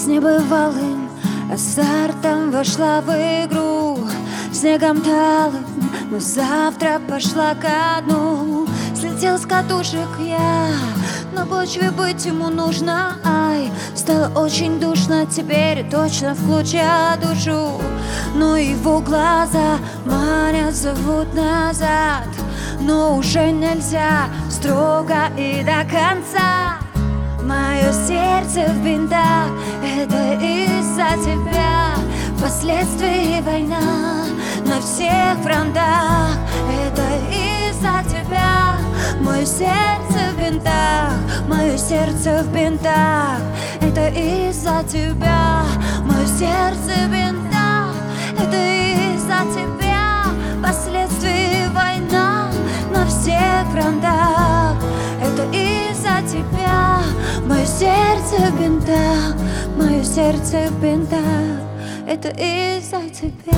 небывалым азартом вошла в игру. Снегом талым, но завтра пошла ко дну. Слетел с катушек я, на почве быть ему нужно. Ай, стало очень душно, теперь точно включа душу. Но его глаза манят, зовут назад. Но уже нельзя строго и до конца. Мое сердце в бинтах, это из-за тебя. Последствия война на всех фронтах, это из-за тебя. Мое сердце в бинтах, мое сердце в бинтах, это из-за тебя. Мое сердце в бинтах, это из-за тебя. Последствия война на всех фронтах, это из-за тебя. Мое сердце в бинтах, мое сердце в бинтах, это из-за тебя.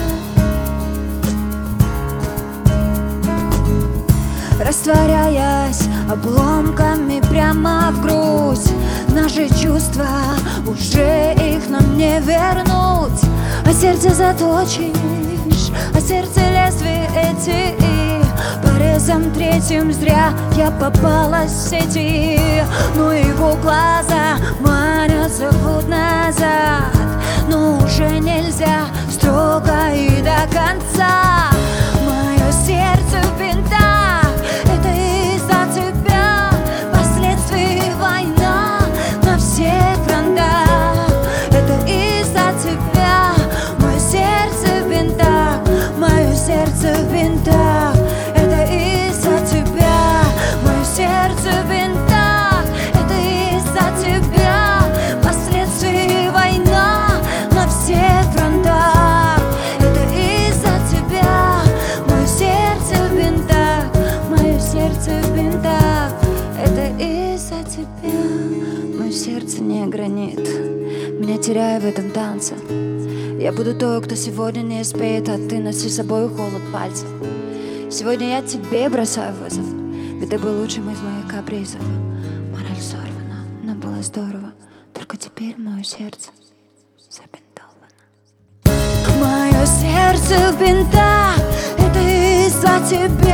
Растворяясь обломками прямо в грудь, наши чувства, уже их нам не вернуть. А сердце заточишь, а сердце лезвие эти, и порезом третьим зря я попалась в сети. Но его глаза манят, зовут назад. Но уже нельзя строго и до конца. Мое сердце в бинтах, это из-за тебя. Последствия война на всех фронтах, это из-за тебя. Мое сердце в бинтах, мое сердце в бинтах, это из-за тебя. Мое сердце в бинтах, это из-за тебя. Последствия война на всех фронтах, это из-за тебя. Мое сердце в бинтах, мое сердце в бинтах, это из-за тебя. Мое сердце не гранит, меня теряю в этом танце. Я буду той, кто сегодня не спит, а ты носи с собой холод пальцев. Сегодня я тебе бросаю вызов, ведь ты был лучшим из моих капризов. Мораль сорвана, но было здорово, только теперь мое сердце забинтовано. Мое сердце в бинтах, это из-за тебя.